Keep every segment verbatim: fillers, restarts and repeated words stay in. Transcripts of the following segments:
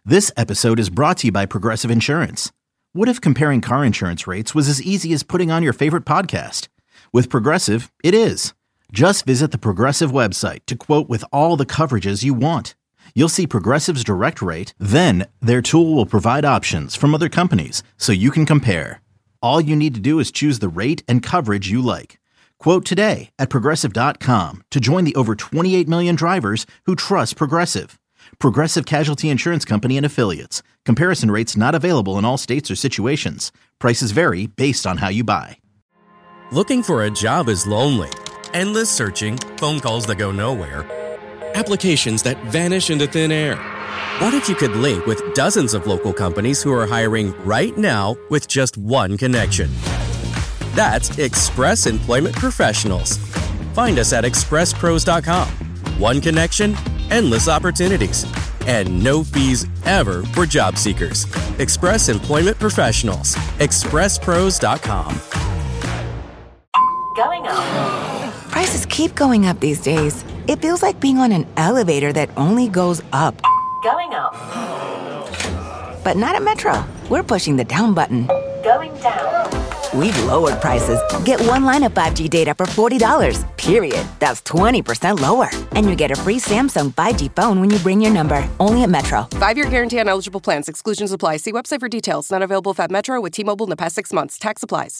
This episode is brought to you by Progressive Insurance. What if comparing car insurance rates was as easy as putting on your favorite podcast? With Progressive, it is. Just visit the Progressive website to quote with all the coverages you want. You'll see Progressive's direct rate, then their tool will provide options from other companies so you can compare. All you need to do is choose the rate and coverage you like. Quote today at progressive dot com to join the over twenty-eight million drivers who trust Progressive. Progressive Casualty Insurance Company and Affiliates. Comparison rates not available in all states or situations. Prices vary based on how you buy. Looking for a job is lonely. Endless searching, phone calls that go nowhere, applications that vanish into thin air. What if you could link with dozens of local companies who are hiring right now with just one connection? That's Express Employment Professionals. Find us at express pros dot com. One connection, endless opportunities, and no fees ever for job seekers. Express Employment Professionals. express pros dot com. Going up. Prices keep going up these days. It feels like being on an elevator that only goes up. Going up. But not at Metro. We're pushing the down button. Going down. We've lowered prices. Get one line of five G data for forty dollars, period. That's twenty percent lower. And you get a free Samsung five G phone when you bring your number. Only at Metro. Five-year guarantee on eligible plans. Exclusions apply. See website for details. Not available if at Metro with T-Mobile in the past six months. Tax applies.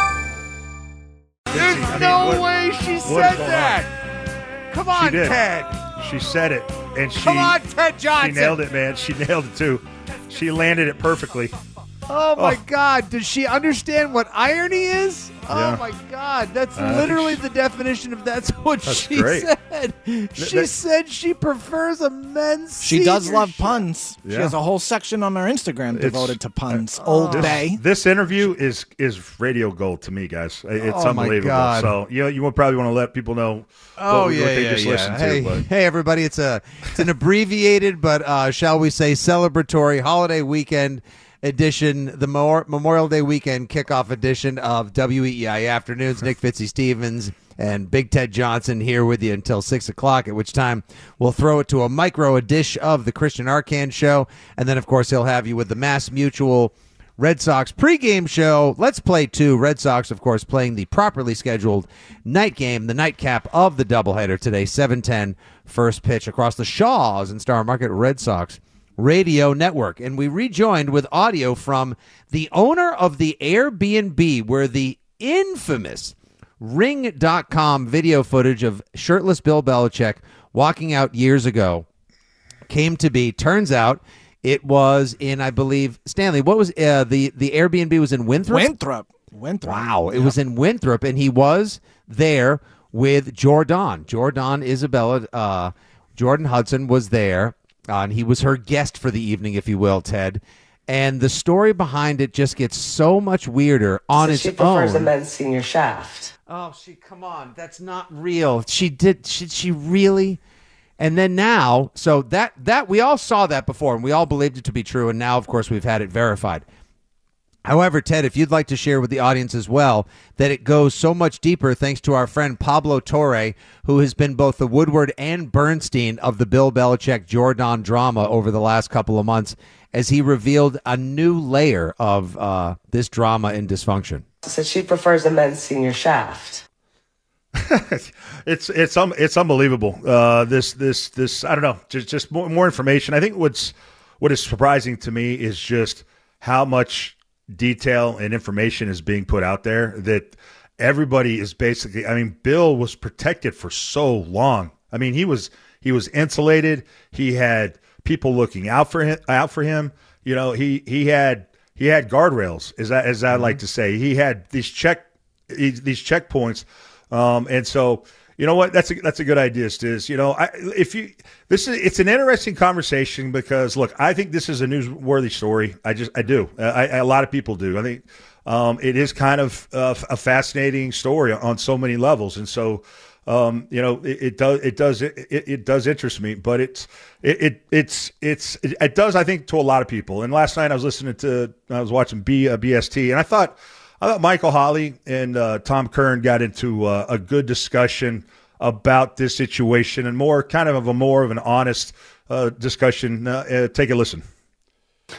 There's I mean, no what- way she what said is going that. on? Come on, She did. Ted. She said it, and she Come on, Ted Johnson. she nailed it, man. She nailed it too. She landed it perfectly. Oh my Oh. God! Does she understand what irony is? Yeah. Oh my God! That's Uh, literally she- the definition of that's what That's she great. said. She that- said she prefers a men's. She does senior love shirt. puns. She Yeah. has a whole section on her Instagram It's- devoted to puns. uh, Old this- Bay. This interview is is radio gold to me, guys. It's Oh, my unbelievable. God. So you know, you would probably want to let people know Oh what, yeah, what they yeah, just yeah. listened Hey, to. But hey, everybody! It's a it's an abbreviated, but uh, shall we say, celebratory holiday weekend edition, the Mo- Memorial Day weekend kickoff edition of W E E I Afternoons. Nick Fitzy Stevens and Big Ted Johnson here with you until six o'clock. At which time we'll throw it to a micro dish of the Christian Arcand show, and then of course he'll have you with the Mass Mutual Red Sox pregame show. Let's play two. Red Sox, of course, playing the properly scheduled night game, the nightcap of the doubleheader today, seven ten, first pitch across the Shaws and Star Market Red Sox Radio Network. And we rejoined with audio from the owner of the Airbnb, where the infamous Ring dot com video footage of shirtless Bill Belichick walking out years ago came to be. Turns out it was in, I believe, Stanley, what was uh, the, the Airbnb was in Winthrop? Winthrop. Winthrop. Wow, it was in Winthrop, and he was there with Jordan. Jordan Isabella, uh, Jordan Hudson was there, uh, and he was her guest for the evening, if you will, Ted. And the story behind it just gets so much weirder on So its she prefers own. a men's senior shaft. Oh, she, come on. That's not real. She did, she, she really... And then now, so that, that we all saw that before, and we all believed it to be true, and now, of course, we've had it verified. However, Ted, if you'd like to share with the audience as well that it goes so much deeper thanks to our friend Pablo Torre, who has been both the Woodward and Bernstein of the Bill Belichick-Jordan drama over the last couple of months, as he revealed a new layer of uh, this drama and dysfunction. So she prefers a men's senior shaft. it's it's um it's unbelievable. Uh, this this this I don't know. Just just more, more information. I think what's what is surprising to me is just how much detail and information is being put out there that everybody is basically. I mean, Bill was protected for so long. I mean, he was he was insulated. He had people looking out for him. Out for him. You know, he he had he had guardrails. As I, as I like to say, he had these check these checkpoints. Um, and so, you know what? That's a that's a good idea, Stiz. You know, I, if you this is it's an interesting conversation because look, I think this is a newsworthy story. I just I do. I, I, a lot of people do. I think um, it is kind of uh, a fascinating story on so many levels, and so um, you know, it, it does it does it, it does interest me. But it's it, it it's it's it, it does I think to a lot of people. And last night I was listening to I was watching B uh, B S T, and I thought. I thought Michael Holley and uh, Tom Kern got into uh, a good discussion about this situation and more kind of a more of an honest uh, discussion. Uh, uh, take a listen.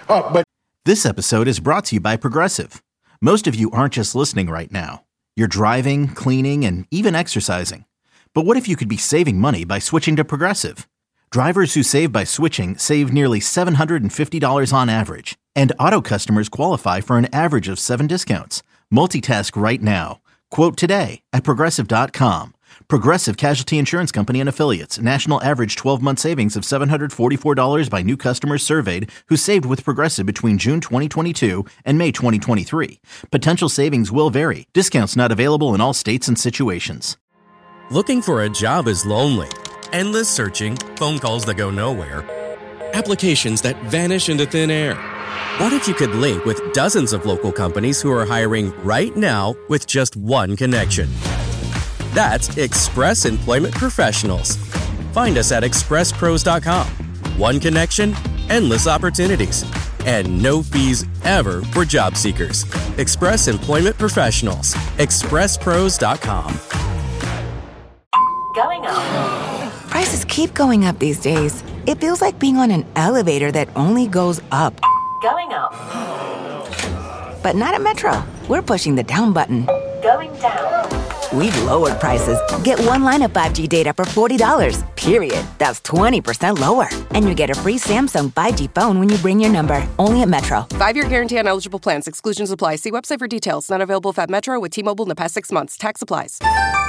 Oh, but This episode is brought to you by Progressive. Most of you aren't just listening right now. You're driving, cleaning, and even exercising. But what if you could be saving money by switching to Progressive? Drivers who save by switching save nearly seven hundred fifty dollars on average. And auto customers qualify for an average of seven discounts. Multitask right now. Quote today at Progressive dot com. Progressive Casualty Insurance Company and Affiliates. National average twelve-month savings of seven hundred forty-four dollars by new customers surveyed who saved with Progressive between June twenty twenty-two and May twenty twenty-three. Potential savings will vary. Discounts not available in all states and situations. Looking for a job is lonely. Endless searching, phone calls that go nowhere, applications that vanish into thin air. What if you could link with dozens of local companies who are hiring right now with just one connection? That's Express Employment Professionals. Find us at express pros dot com. One connection, endless opportunities, and no fees ever for job seekers. Express Employment Professionals. express pros dot com. Going up. Prices keep going up these days. It feels like being on an elevator that only goes up. Going up. But not at Metro. We're pushing the down button. Going down. We've lowered prices. Get one line of five G data for forty dollars, period. That's twenty percent lower. And you get a free Samsung five G phone when you bring your number. Only at Metro. Five-year guarantee on eligible plans. Exclusions apply. See website for details. Not available if at Metro with T-Mobile in the past six months. Tax applies.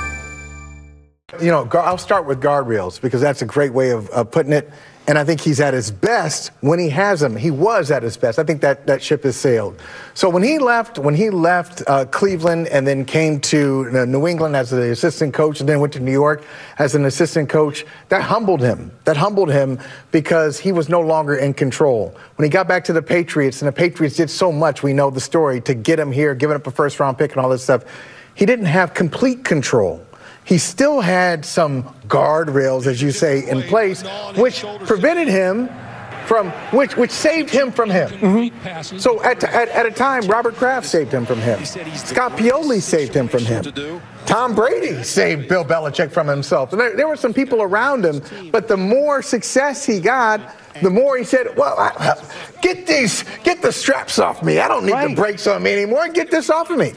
You know, gu- I'll start with guardrails because that's a great way of, of putting it. And I think he's at his best when he has them. He was at his best. I think that, that ship has sailed. So when he left, when he left uh, Cleveland and then came to uh, New England as the assistant coach and then went to New York as an assistant coach, that humbled him. That humbled him because he was no longer in control. When he got back to the Patriots, and the Patriots did so much, we know the story, to get him here, giving up a first round pick and all this stuff, he didn't have complete control. He still had some guardrails, as you say, in place, which prevented him from, which which saved him from him. Mm-hmm. So at, at at a time, Robert Kraft saved him from him. Scott Pioli saved him from him. Tom Brady saved Bill Belichick from himself. And there, there were some people around him, but the more success he got, the more he said, well, I, get these, get the straps off me. I don't need right. the brakes on me anymore. Get this off of me.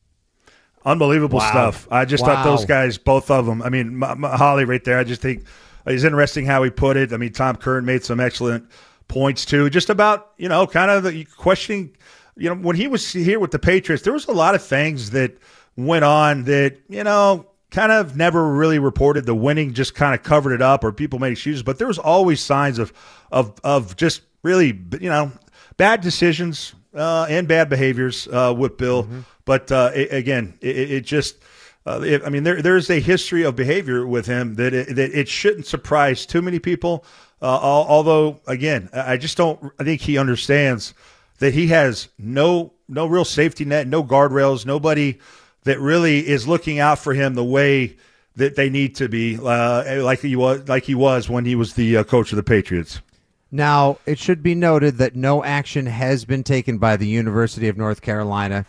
Unbelievable Wow. stuff. I just Wow. thought those guys, both of them. I mean, M- M- Holly right there. I just think it's interesting how he put it. I mean, Tom Curran made some excellent points too, just about, you know, kind of the questioning, you know, when he was here with the Patriots, there was a lot of things that went on that, you know, kind of never really reported. The winning just kind of covered it up, or people made excuses, but there was always signs of, of, of just really, you know, bad decisions uh, and bad behaviors uh, with Bill. Mm-hmm. But uh, it, again, it, it just, uh, it, I mean, there there is a history of behavior with him that it, that it shouldn't surprise too many people. Uh, al- although, again, I just don't. I think he understands that he has no no real safety net, no guardrails, nobody that really is looking out for him the way that they need to be, uh, like he was like he was when he was the uh, coach of the Patriots. Now, it should be noted that no action has been taken by the University of North Carolina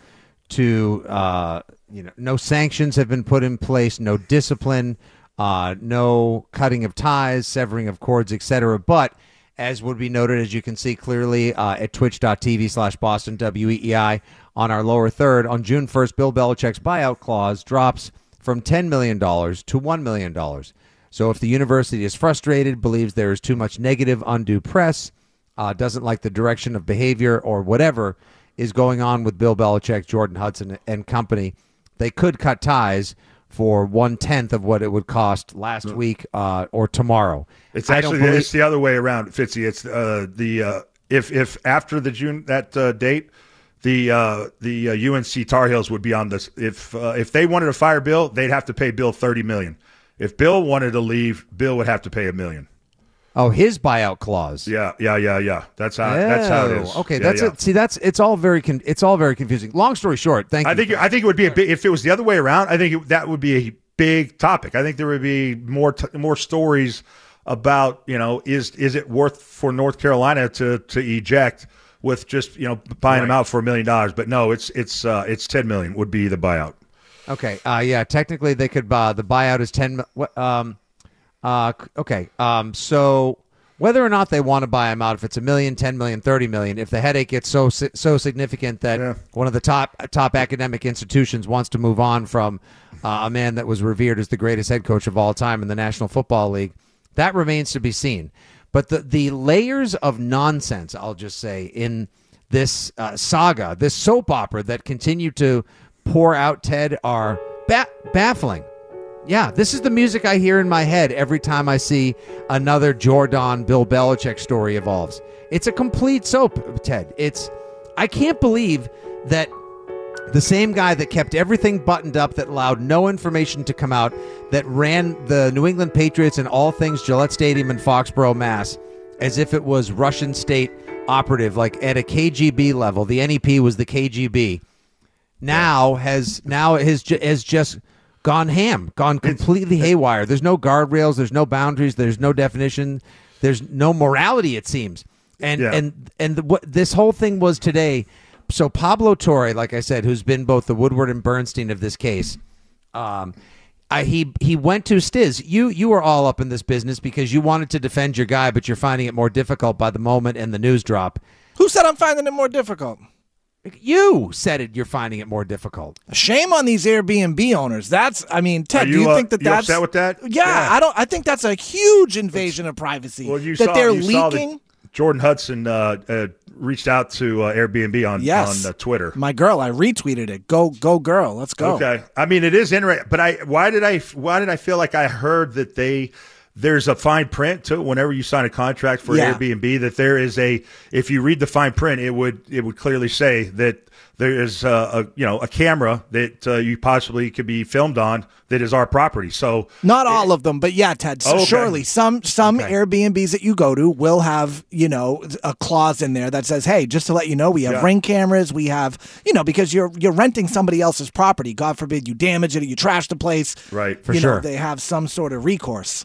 to, uh, you know, no sanctions have been put in place, no discipline, uh, no cutting of ties, severing of cords, et cetera. But as would be noted, as you can see clearly uh, at twitch.tv slash Boston W E E I on our lower third, on June first, Bill Belichick's buyout clause drops from ten million dollars to one million dollars. So if the university is frustrated, believes there is too much negative, undue press, uh, doesn't like the direction of behavior or whatever is going on with Bill Belichick, Jordan Hudson, and company, they could cut ties for one-tenth of what it would cost last week uh, or tomorrow. It's I actually don't believe- it's the other way around, Fitzy. It's uh, the uh, if if after the June that uh, date, the uh, the uh, U N C Tar Heels would be on this. If uh, if they wanted to fire Bill, they'd have to pay Bill thirty million dollars. If Bill wanted to leave, Bill would have to pay a million. Oh, his buyout clause. Yeah, yeah, yeah, yeah. That's how. That's how it is. Oh, okay, Yeah, that's yeah. it. See, that's it's all very con- it's all very confusing. Long story short, thank I you. think I think it would be a big, if it was the other way around. I think it, that would be a big topic. I think there would be more t- more stories about, you know, is is it worth for North Carolina to to eject with just, you know, buying Right. them out for a million dollars? But no, it's it's uh, it's ten million would be the buyout. Okay. Uh, yeah. Technically, they could. Uh, the buyout is ten. mi- What? Um. Uh. c- Okay. Um. So whether or not they want to buy him out, if it's a million, ten million, thirty million, if the headache gets so so significant that Yeah. one of the top top academic institutions wants to move on from uh, a man that was revered as the greatest head coach of all time in the National Football League, that remains to be seen. But the the layers of nonsense, I'll just say, in this uh, saga, this soap opera that continue to pour out, Ted, are ba- baffling. Yeah, this is the music I hear in my head every time I see another Jordan Bill Belichick story evolves. It's a complete soap, Ted. It's I can't believe that the same guy that kept everything buttoned up, that allowed no information to come out, that ran the New England Patriots and all things Gillette Stadium in Foxborough, Mass, as if it was Russian state operative, like at a K G B level. The N E P was the K G B. Now has now has, ju- has just gone ham, gone completely haywire. There's no guardrails, there's no boundaries, there's no definition, there's no morality, it seems. And Yeah. and and the, what this whole thing was today. So Pablo Torre, like I said, who's been both the Woodward and Bernstein of this case, um, I, he he went to Stiz. You you were all up in this business because you wanted to defend your guy, but you're finding it more difficult by the moment and the news drop. Who said I'm finding it more difficult? You said it. You're finding it more difficult. Shame on these Airbnb owners. That's, I mean, Ted, Are do you uh, think that you that's upset with that? Yeah, Yeah. I don't. I think that's a huge invasion of privacy. Well, you that saw, they're you saw leaking. that Jordan Hudson uh, uh, reached out to uh, Airbnb on Yes. on uh, Twitter. My girl, I retweeted it. Go, go, girl. Let's go. Okay, I mean it is interesting, but I why did I why did I feel like I heard that they there's a fine print to whenever you sign a contract for Yeah. Airbnb that there is a if you read the fine print it would it would clearly say that there is a, a you know a camera that uh, you possibly could be filmed on that is our property. So Not all of them, but yeah, Ted. So Oh, okay. surely some some Okay. Airbnbs that you go to will have, you know, a clause in there that says, "Hey, just to let you know, we have Yeah. ring cameras, we have, you know, because you're you're renting somebody else's property. God forbid you damage it or you trash the place. Right. For you sure. know, they have some sort of recourse.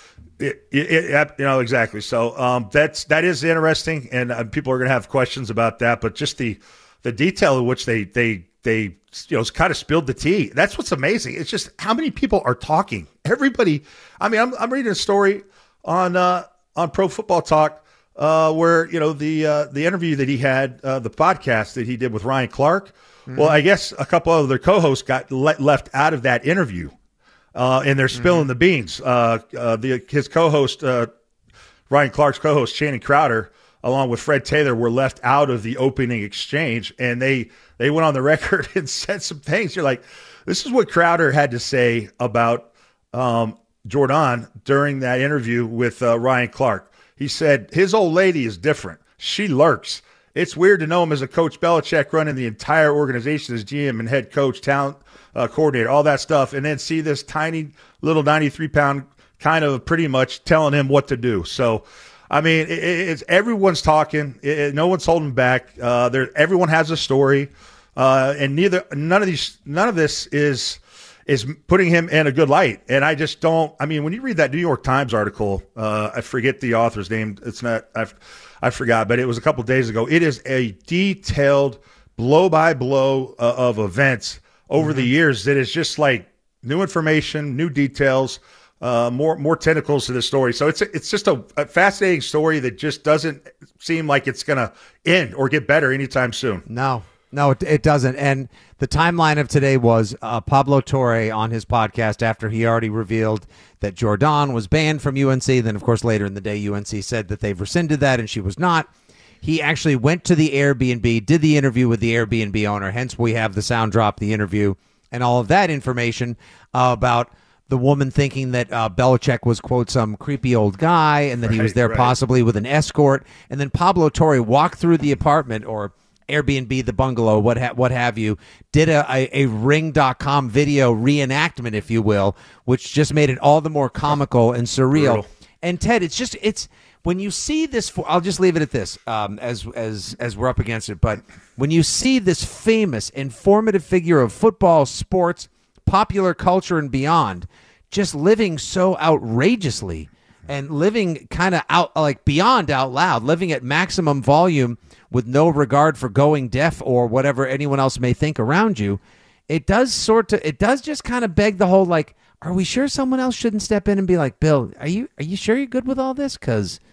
It, it, it, you know exactly. So um, that's that is interesting, and uh, people are going to have questions about that. But just the the detail in which they they they you know kind of spilled the tea. That's what's amazing. It's just how many people are talking. Everybody. I mean, I'm I'm reading a story on uh, on Pro Football Talk uh, where you know the uh, the interview that he had, uh, the podcast that he did with Ryan Clark. Mm-hmm. Well, I guess a couple of their co-hosts got le- left out of that interview. Uh, and they're spilling mm-hmm. the beans. Uh, uh, the, his co-host, uh, Ryan Clark's co-host, Channing Crowder, along with Fred Taylor, were left out of the opening exchange, and they they went on the record and said some things. You're like, this is what Crowder had to say about um, Jordan during that interview with uh, Ryan Clark. He said, his old lady is different. She lurks. It's weird to know him as a Coach Belichick running the entire organization as G M and head coach, talent uh, coordinator, all that stuff, and then see this tiny little ninety-three pound kind of pretty much telling him what to do. So, I mean, it, it's everyone's talking. It, it, no one's holding back. Uh, there, everyone has a story, uh, and neither none of these none of this is is putting him in a good light. And I just don't. I mean, when you read that New York Times article, uh, I forget the author's name. It's not. I I forgot, but it was a couple of days ago. It is a detailed blow by blow uh, of events over mm-hmm. the years that is just like new information, new details. Uh, more more tentacles to the story. So it's it's just a, a fascinating story that just doesn't seem like it's going to end or get better anytime soon. No, no, it, it doesn't. And the timeline of today was uh, Pablo Torre on his podcast after he already revealed that Jordan was banned from U N C. Then, of course, later in the day, U N C said that they've rescinded that and she was not. He actually went to the Airbnb, did the interview with the Airbnb owner. Hence, we have the sound drop, the interview, and all of that information uh, about the woman thinking that uh, Belichick was, quote, some creepy old guy and that right, he was there right. possibly with an escort. And then Pablo Torre walked through the apartment or Airbnb, the bungalow, what ha- what have you, did a, a, a ring dot com video reenactment, if you will, which just made it all the more comical and surreal. Brutal. And, Ted, it's just, it's, when you see this, I'll just leave it at this um, as, as, as we're up against it, but when you see this famous, informative figure of football, sports, popular culture and beyond, just living so outrageously and living kind of out like beyond out loud, living at maximum volume with no regard for going deaf or whatever anyone else may think around you, it does sort of it does just kind of beg the whole like, are we sure someone else shouldn't step in and be like, Bill, are you are you sure you're good with all this? Because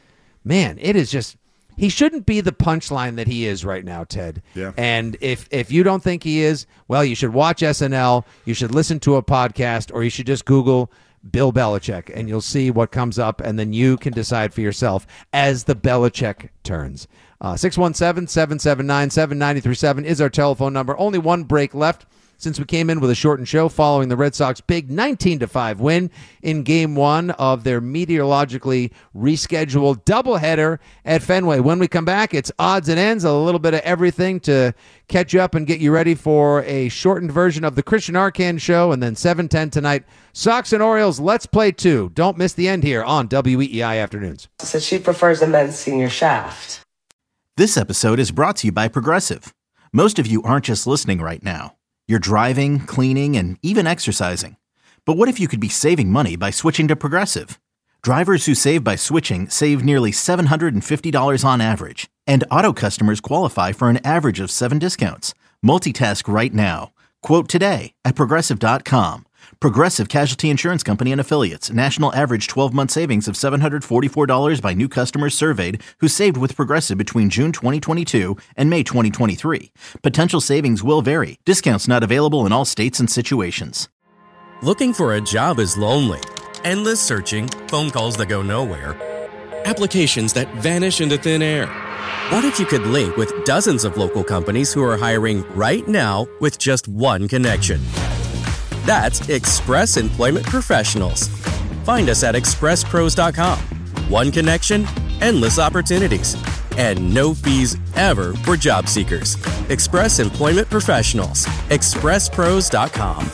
man, it is just, he shouldn't be the punchline that he is right now, Ted. Yeah. And if if you don't think he is, well, you should watch S N L, you should listen to a podcast, or you should just Google Bill Belichick, and you'll see what comes up, and then you can decide for yourself as the Belichick turns. Uh, six one seven, seven seven nine, seven nine three seven is our telephone number. Only one break left since we came in with a shortened show following the Red Sox big nineteen to five win in game one of their meteorologically rescheduled doubleheader at Fenway. When we come back, it's odds and ends, a little bit of everything to catch you up and get you ready for a shortened version of the Christian Arcand Show. And then seven ten tonight, Sox and Orioles, Let's Play two. Don't miss the end here on W E E I Afternoons. Says she prefers the men's senior shaft. This episode is brought to you by Progressive. Most of you aren't just listening right now. You're driving, cleaning, and even exercising. But what if you could be saving money by switching to Progressive? Drivers who save by switching save nearly seven hundred fifty dollars on average. And auto customers qualify for an average of seven discounts. Multitask right now. Quote today at Progressive dot com. Progressive Casualty Insurance Company and Affiliates. National average twelve-month savings of seven hundred forty-four dollars by new customers surveyed who saved with Progressive between June twenty twenty-two and May twenty twenty-three. Potential savings will vary. Discounts not available in all states and situations. Looking for a job is lonely. Endless searching, phone calls that go nowhere, applications that vanish into thin air. What if you could link with dozens of local companies who are hiring right now with just one connection? That's Express Employment Professionals. Find us at express pros dot com. One connection, endless opportunities, and no fees ever for job seekers. Express Employment Professionals. express pros dot com.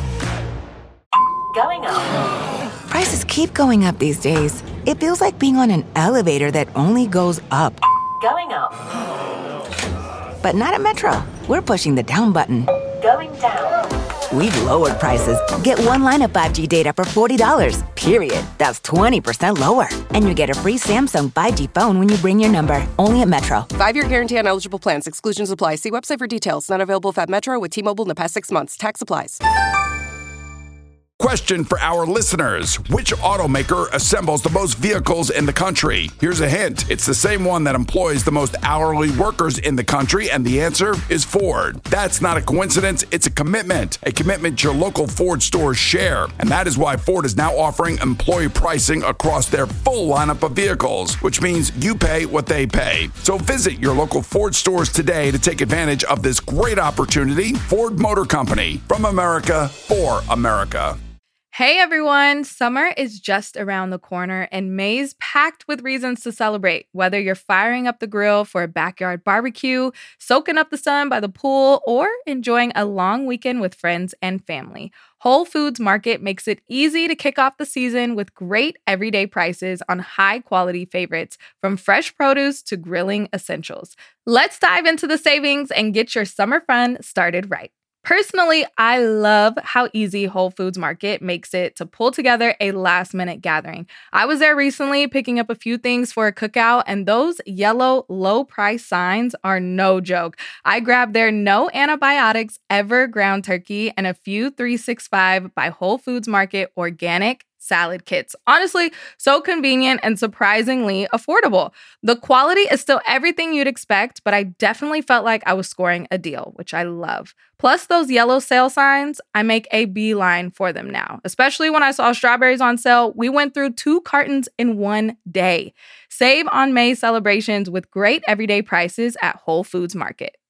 Going up. Prices keep going up these days. It feels like being on an elevator that only goes up. Going up. But not at Metro. We're pushing the down button. Going down. We've lowered prices. Get one line of five G data for forty dollars, period. That's twenty percent lower. And you get a free Samsung five G phone when you bring your number. Only at Metro. Five-year guarantee on eligible plans. Exclusions apply. See website for details. Not available if at Metro with T-Mobile in the past six months. Tax applies. Question for our listeners. Which automaker assembles the most vehicles in the country? Here's a hint. It's the same one that employs the most hourly workers in the country, and the answer is Ford. That's not a coincidence. It's a commitment. A commitment your local Ford stores share. And that is why Ford is now offering employee pricing across their full lineup of vehicles, which means you pay what they pay. So visit your local Ford stores today to take advantage of this great opportunity. Ford Motor Company. From America, for America. Hey everyone, summer is just around the corner and May's packed with reasons to celebrate. Whether you're firing up the grill for a backyard barbecue, soaking up the sun by the pool, or enjoying a long weekend with friends and family, Whole Foods Market makes it easy to kick off the season with great everyday prices on high-quality favorites, from fresh produce to grilling essentials. Let's dive into the savings and get your summer fun started right. Personally, I love how easy Whole Foods Market makes it to pull together a last-minute gathering. I was there recently picking up a few things for a cookout, and those yellow low-price signs are no joke. I grabbed their no antibiotics ever ground turkey and a few three sixty-five by Whole Foods Market organic salad kits. Honestly, so convenient and surprisingly affordable. The quality is still everything you'd expect, but I definitely felt like I was scoring a deal, which I love. Plus those yellow sale signs, I make a beeline for them now. Especially when I saw strawberries on sale, we went through two cartons in one day. Save on May celebrations with great everyday prices at Whole Foods Market.